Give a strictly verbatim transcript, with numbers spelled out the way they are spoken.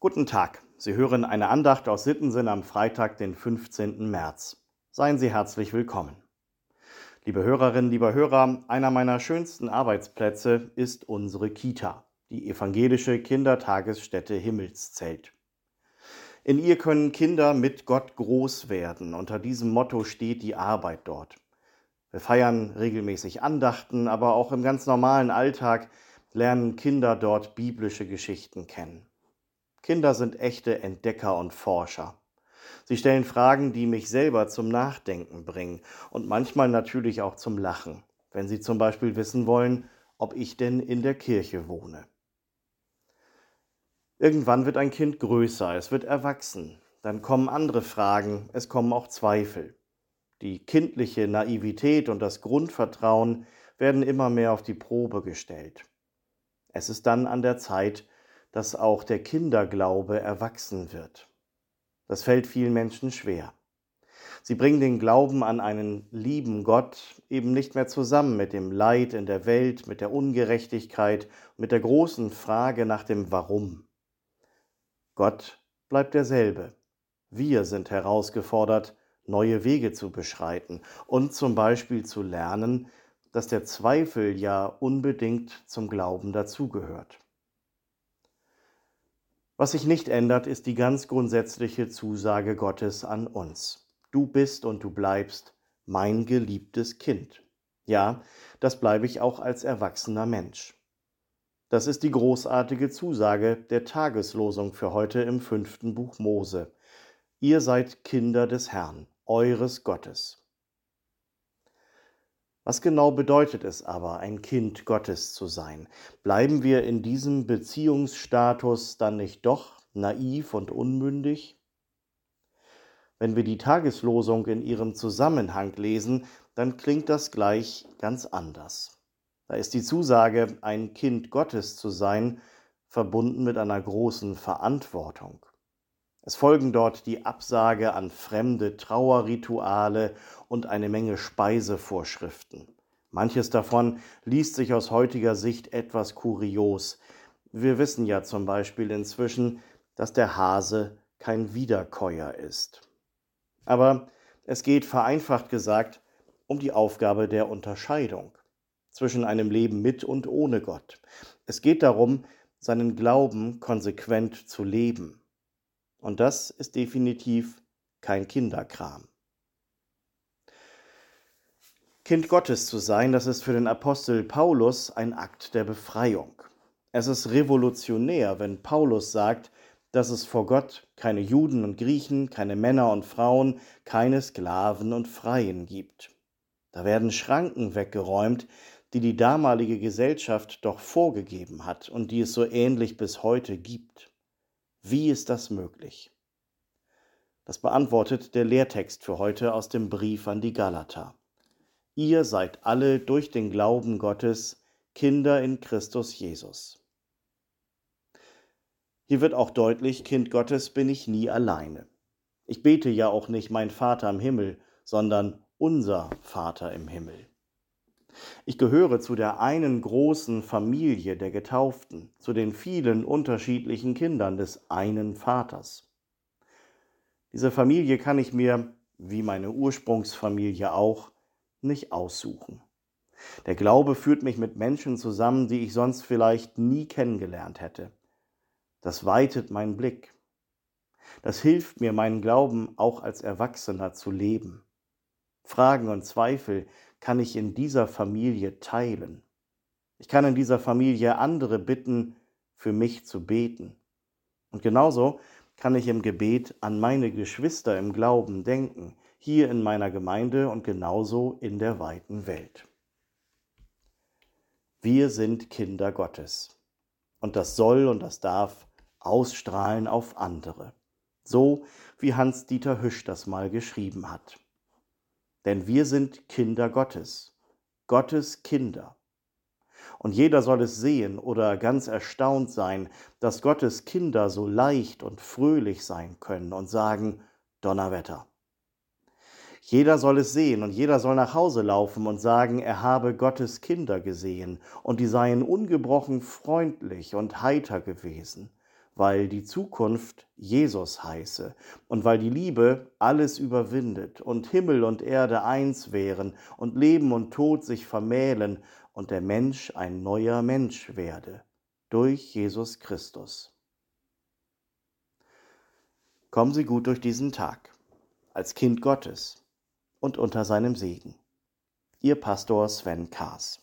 Guten Tag, Sie hören eine Andacht aus Sittensinn am Freitag, den fünfzehnten März. Seien Sie herzlich willkommen. Liebe Hörerinnen, lieber Hörer, einer meiner schönsten Arbeitsplätze ist unsere Kita, die evangelische Kindertagesstätte Himmelszelt. In ihr können Kinder mit Gott groß werden. Unter diesem Motto steht die Arbeit dort. Wir feiern regelmäßig Andachten, aber auch im ganz normalen Alltag lernen Kinder dort biblische Geschichten kennen. Kinder sind echte Entdecker und Forscher. Sie stellen Fragen, die mich selber zum Nachdenken bringen und manchmal natürlich auch zum Lachen, wenn sie zum Beispiel wissen wollen, ob ich denn in der Kirche wohne. Irgendwann wird ein Kind größer, es wird erwachsen, dann kommen andere Fragen, es kommen auch Zweifel. Die kindliche Naivität und das Grundvertrauen werden immer mehr auf die Probe gestellt. Es ist dann an der Zeit, dass auch der Kinderglaube erwachsen wird. Das fällt vielen Menschen schwer. Sie bringen den Glauben an einen lieben Gott eben nicht mehr zusammen mit dem Leid in der Welt, mit der Ungerechtigkeit, mit der großen Frage nach dem Warum. Gott bleibt derselbe. Wir sind herausgefordert, neue Wege zu beschreiten und zum Beispiel zu lernen, dass der Zweifel ja unbedingt zum Glauben dazugehört. Was sich nicht ändert, ist die ganz grundsätzliche Zusage Gottes an uns. Du bist und du bleibst mein geliebtes Kind. Ja, das bleibe ich auch als erwachsener Mensch. Das ist die großartige Zusage der Tageslosung für heute im fünften Buch Mose. Ihr seid Kinder des Herrn, eures Gottes. Was genau bedeutet es aber, ein Kind Gottes zu sein? Bleiben wir in diesem Beziehungsstatus dann nicht doch naiv und unmündig? Wenn wir die Tageslosung in ihrem Zusammenhang lesen, dann klingt das gleich ganz anders. Da ist die Zusage, ein Kind Gottes zu sein, verbunden mit einer großen Verantwortung. Es folgen dort die Absage an fremde Trauerrituale und eine Menge Speisevorschriften. Manches davon liest sich aus heutiger Sicht etwas kurios. Wir wissen ja zum Beispiel inzwischen, dass der Hase kein Wiederkäuer ist. Aber es geht vereinfacht gesagt um die Aufgabe der Unterscheidung zwischen einem Leben mit und ohne Gott. Es geht darum, seinen Glauben konsequent zu leben. Und das ist definitiv kein Kinderkram. Kind Gottes zu sein, das ist für den Apostel Paulus ein Akt der Befreiung. Es ist revolutionär, wenn Paulus sagt, dass es vor Gott keine Juden und Griechen, keine Männer und Frauen, keine Sklaven und Freien gibt. Da werden Schranken weggeräumt, die die damalige Gesellschaft doch vorgegeben hat und die es so ähnlich bis heute gibt. Wie ist das möglich? Das beantwortet der Lehrtext für heute aus dem Brief an die Galater. Ihr seid alle durch den Glauben Gottes Kinder in Christus Jesus. Hier wird auch deutlich, Kind Gottes bin ich nie alleine. Ich bete ja auch nicht mein Vater im Himmel, sondern unser Vater im Himmel. Ich gehöre zu der einen großen Familie der Getauften, zu den vielen unterschiedlichen Kindern des einen Vaters. Diese Familie kann ich mir, wie meine Ursprungsfamilie auch, nicht aussuchen. Der Glaube führt mich mit Menschen zusammen, die ich sonst vielleicht nie kennengelernt hätte. Das weitet meinen Blick. Das hilft mir, meinen Glauben auch als Erwachsener zu leben. Fragen und Zweifel kann ich in dieser Familie teilen. Ich kann in dieser Familie andere bitten, für mich zu beten. Und genauso kann ich im Gebet an meine Geschwister im Glauben denken, hier in meiner Gemeinde und genauso in der weiten Welt. Wir sind Kinder Gottes. Und das soll und das darf ausstrahlen auf andere. So wie Hans-Dieter Hüsch das mal geschrieben hat. Denn wir sind Kinder Gottes, Gottes Kinder. Und jeder soll es sehen oder ganz erstaunt sein, dass Gottes Kinder so leicht und fröhlich sein können und sagen, Donnerwetter. Jeder soll es sehen und jeder soll nach Hause laufen und sagen, er habe Gottes Kinder gesehen und die seien ungebrochen freundlich und heiter gewesen. weil die Zukunft Jesus heiße und weil die Liebe alles überwindet und Himmel und Erde eins wären und Leben und Tod sich vermählen und der Mensch ein neuer Mensch werde, durch Jesus Christus. Kommen Sie gut durch diesen Tag, als Kind Gottes und unter seinem Segen. Ihr Pastor Sven Kaas.